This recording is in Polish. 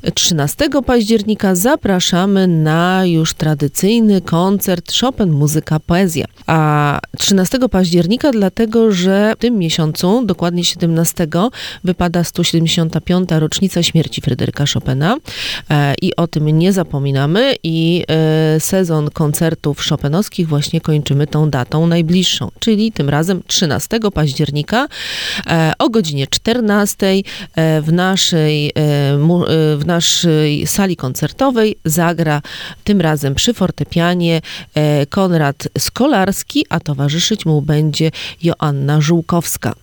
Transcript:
13 października zapraszamy na już tradycyjny koncert Chopin Muzyka Poezja. A 13 października dlatego, że w tym miesiącu, dokładnie 17, wypada 175. rocznica śmierci Fryderyka Chopina i o tym nie zapominamy i sezon koncertów chopinowskich właśnie kończymy tą datą najbliższą, czyli tym razem 13 października o godzinie 14 w naszej sali koncertowej zagra tym razem przy fortepianie Konrad Skolarski, a towarzyszyć mu będzie Joanna Żółkowska.